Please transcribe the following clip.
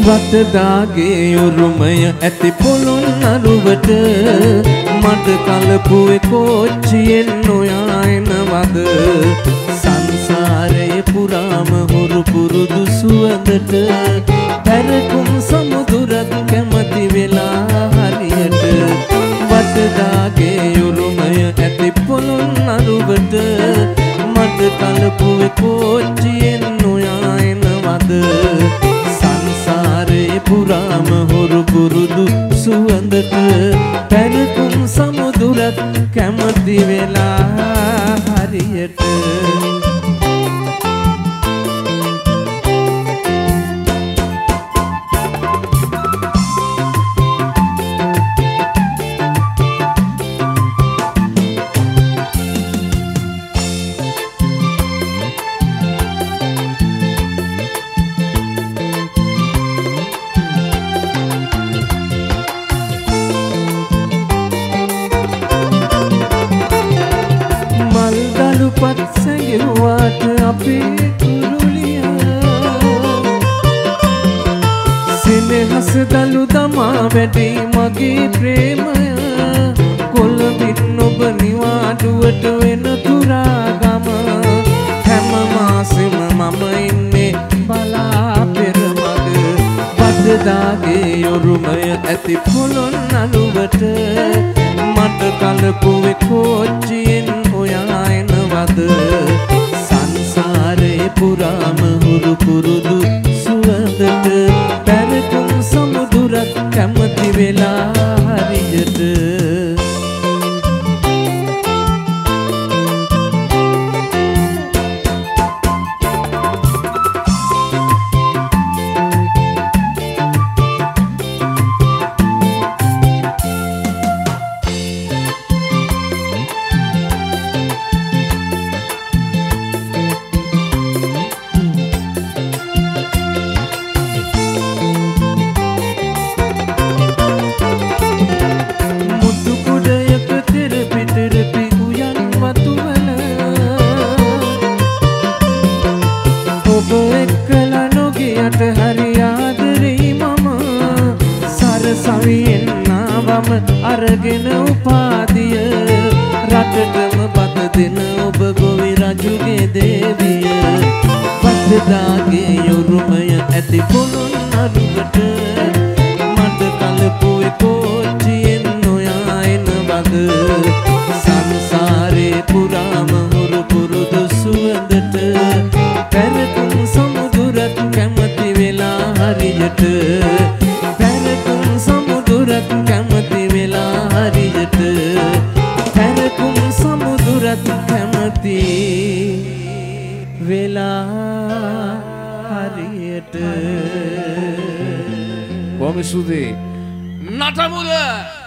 වටදාගේ උරුමය ඇති පොළොන් නරුවට මට කලපුවේ කෝච්චියෙන් නොයා එනවද සංසාරයේ පුරාම හුරු පුරුදු සුවඳට පැරකුම් සමුදුරක් කැමති වෙලා හරියට වටදාගේ උරුමය ඇති පොළොන් නරුවට මට කලපුවේ කෝච්චියෙන් නොයා එනවද සංසාරේ පුරාම හුරු පුරුදු සුවඳට පැරකුම් සමුදුරක් කැමති වෙලා හරියට පත් සැඟෙව්වාට අපේ කුරුලියා සෙනෙහස දලු දමා වැඩි මගේ ප්‍රේමය කොළඹින් ඔබ නිවාඩුවට වෙන තුරාගම හැම මාසෙම මම ඉන්නේ බලා පෙරමග වටදාගේ උරුමය ඇති පොළොන් නළුවට මට කලපුවේ කෝච්චියෙන් ඔයා එනවද සංසාරේ පුරාම හුරු පුරුදු සුවඳට පැරකුම් සමුදුරක් කැමති වෙලා හරියට හරි ආදරේ මම සරසවියෙන් නාවම අරගෙන උපාදිය රටටම බත දෙන ඔබ ගොවි රජුගේ දේවිය වටදාගේ උරුමය ඇති පොළොන් නරුවට මට කලපුවේ කෝච්චියෙන් නොයා එනවද සංසාරේ පුරාම හුරු පුරුදු සුවඳට පැරකුම් සමුදුරක් කැමති වෙලා හරියට පැරකුම් සමුදුරක් කැමති වෙලා හරියට පැරකුම් සමුදුරක් කැමති වෙලා හරියට කොහොම සුදේ නටමුද